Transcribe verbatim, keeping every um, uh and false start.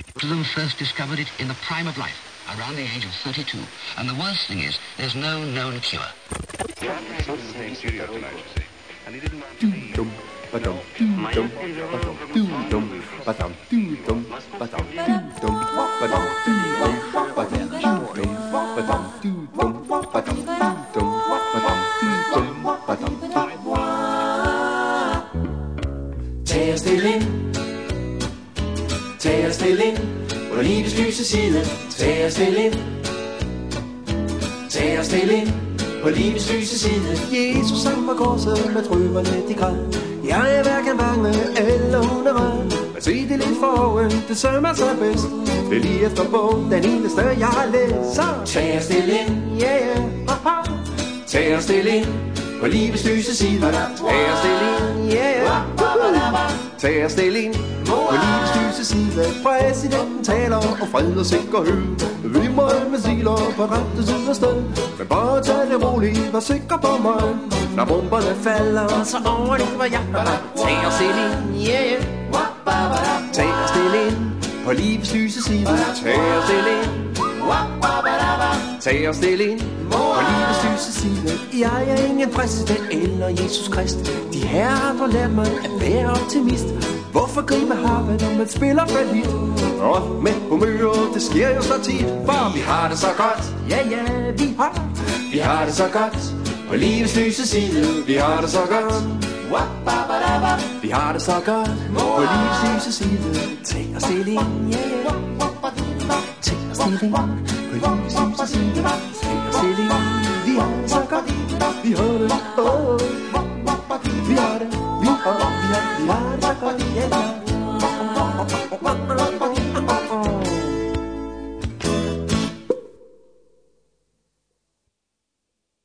Most of them first discovered it in the prime of life, around the age of thirty-two. And the worst thing is, there's no known cure. And he didn't want to leave. Dum, ba-dum, dum, ba-dum, dum, ba-dum, dum, ba-dum, dum, ba-dum, dum, ba-dum, dum, ba-dum, dum, ba-dum, dum, ba-dum, dum, ba-dum. Tag og stil ind. Tag og stil ind. På livets lyse side. Tag og stil ind. Tag og stil ind. På livets lyse side. Jesus han på korset med trøbberne de græd. Jeg er hverken bange eller underret. Men se det lidt for øjen, det sømmer sig bedst. Det er lige efter bogen, den eneste jeg har læst. Så tag og stil ind. Yeah, yeah. Tag og stil ind. På livets lyse side. Tag og stil ind. Yeah. Tag og stil ind. På livets lyse side. Præsidenten taler og fred og sikkerhed. Vi må med siler på rette side sted. Men bare tag det roligt, vær sikker på mig. Når bomberne falder, så overlever jeg. Tag og stil ind. Yeah. Tag og stil ind. På livets lyse side. Tag og stil ind. Tag og stil ind. På livets lyse side. Jeg er ingen præsident eller Jesus Krist. De her har lært mig at være optimist. Hvorfor grine harpe, når man spiller for lidt? Og med humøret, det sker jo så tit. For vi har det så godt. Ja, ja, vi har. Vi har det så godt. På livets lyse side. Vi har det så godt. Vi har det så godt. På livets lyse side. Tag og stil ind. Yeah. Tag og stil ind. På livets lyse side. Tag og stil ind.